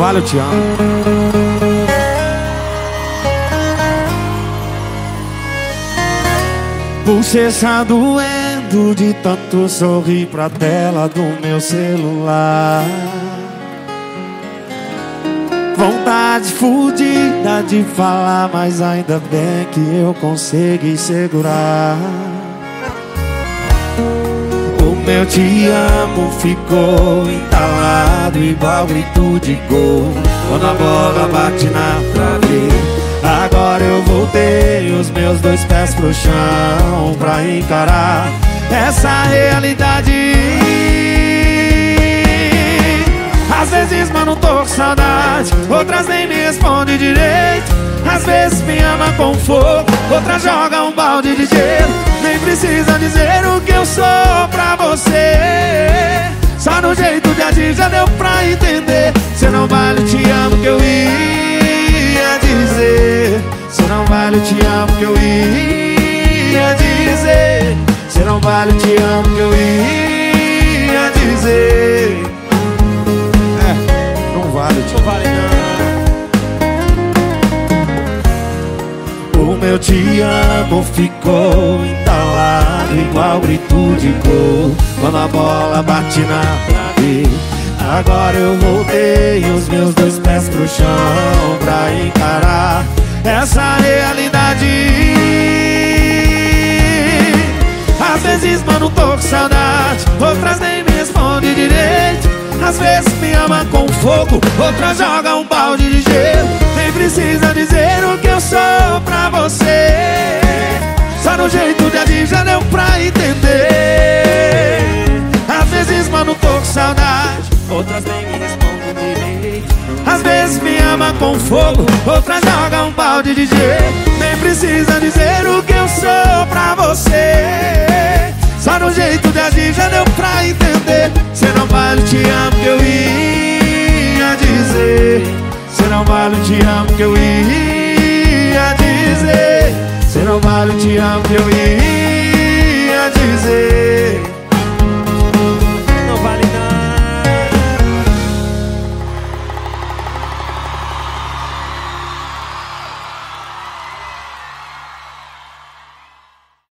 vale, eu te amo. Bochecha doendo de tanto sorrir pra tela do meu celular. Vontade fudida de falar, mas ainda bem que eu consegui segurar. O meu te amo ficou entalado igual grito de gol quando a bola bate na trave. Agora eu voltei os meus dois pés pro chão pra encarar essa realidade. Às vezes, mano, tô com saudade, outras nem me responde direito. Às vezes me ama com fogo, outras joga um balde de gelo. Nem precisa dizer o que eu sou pra você, só no jeito de agir já deu pra entender. Cê não vale, eu te amo que eu ia dizer. Cê não vale, eu te amo que eu ia dizer. Cê não vale, eu te amo que eu ia dizer. Não vale, não vale não. O meu te amo ficou entalado igual grito de gol quando a bola bate na trave. Agora eu voltei os meus dois pés pro chão pra encarar essa realidade. Às vezes, mano, tô com saudade, outras nem me responde direito. Às vezes me ama com fogo, outras joga um balde de gelo. Nem precisa dizer o que eu sou pra você, só no jeito de agir já deu pra entender. Às vezes, mano, tô com saudade, outras nem me respondem direito. Às vezes me ama com fogo, outras joga um balde de gelo. Nem precisa dizer o que eu sou pra você, só no jeito de agir já deu pra entender. Cê não vale, te amo que eu ia dizer. Cê não vale, te amo que eu ia dizer. Cê não vale, te amo que eu ia